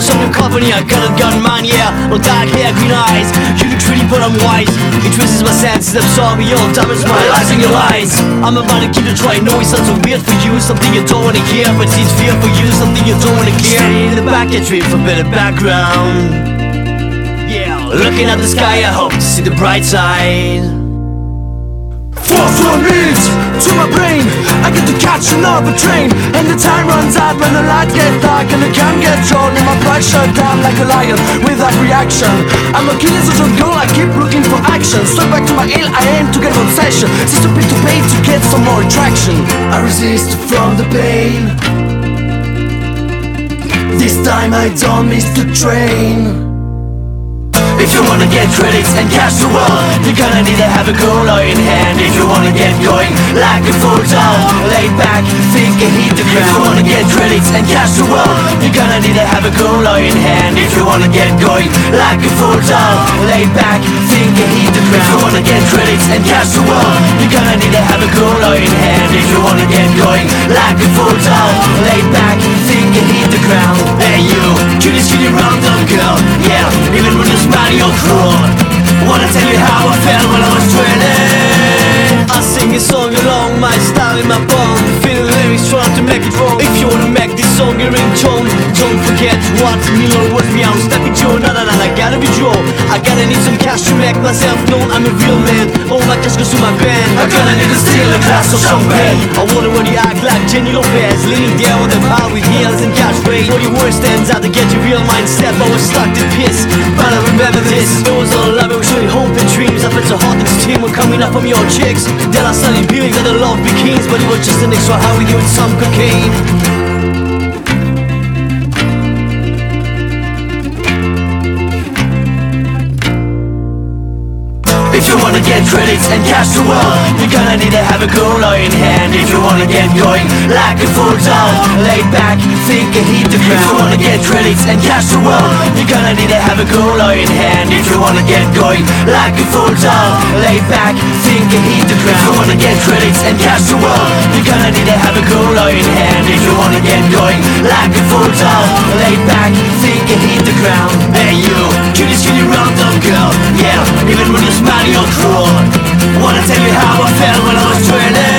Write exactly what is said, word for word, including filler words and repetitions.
for some new company. I got a gun in mine, yeah. Well, dark hair, green eyes. You look pretty, but I'm wise. It twists my senses, absorb me all. Diamonds, my eyes and your lies. I'm about to keep it try. No, it sounds so weird for you. Something you don't wanna hear, but it's fear for you. Something you don't wanna hear. Stay in the back, get dream for better background. Yeah, looking at the sky, I hope to see the bright side. Force one beats to my brain. I get to catch another train, and the time runs out when the light gets dark and the cam gets drawn, and my pride shut down like a lion without reaction. I'm a killer such a goal, I keep looking for action. Stuck back to my ill, I aim to get an obsession. So stupid to pay to get some more attraction. I resist from the pain. This time I don't miss the train. If you wanna get credits and cash the world, you're gonna need to have a cola in hand. If you wanna get going like a full down, laid back, think and hit the ground. If you wanna get credits and cash the world, you're gonna need to have a cola in hand. If you wanna get going like a full down, laid back, think and hit the ground. If you wanna get credits and cash the world, you're gonna need to have a cola in hand. If you wanna get going like a full down, laid back, think and hit the ground. Hey you, cutie skinny round up girl, yeah, even when you're smiling you're cruel. Wanna tell you how I felt when I was twenty. I sing a song along my style in my bone, feeling the lyrics trying to make it wrong. If you wanna make this song your ringtone, don't forget what Miller was me. I'm stepping to another and I gotta be Joe. I gotta need some cash to make myself known. I'm a real man, all my cash goes to my band. I gotta need to steal a glass of champagne. I wonder when you act like Jenny Lopez, leaning there with a power with heels and cash rain. What your worst ends out to get your real mindset. I was stuck to piss, but I remember this. It was all love, it was really hope and dreams. I felt so hot that this team were coming up from your chicks. Then I started feeling that the love begins, but it was just an extra high with you and some cocaine. If you wanna get credits and cash the world, you're gonna need to have a cola in hand. If you wanna get going like a full down, laid back, think and hit the ground. If you wanna get credits and cash the world, you're gonna need to have a cola in hand. If you wanna get going like a full down, laid back, think and hit the ground. If you wanna get credits and cash the world, you're gonna need to have a cola in hand. If you wanna get going like a full down, laid back, think and hit the ground. Hey you, cutie skinny round up girl, yeah, even when you're smiling you're cruel. Wanna tell you how I felt when I was twenty.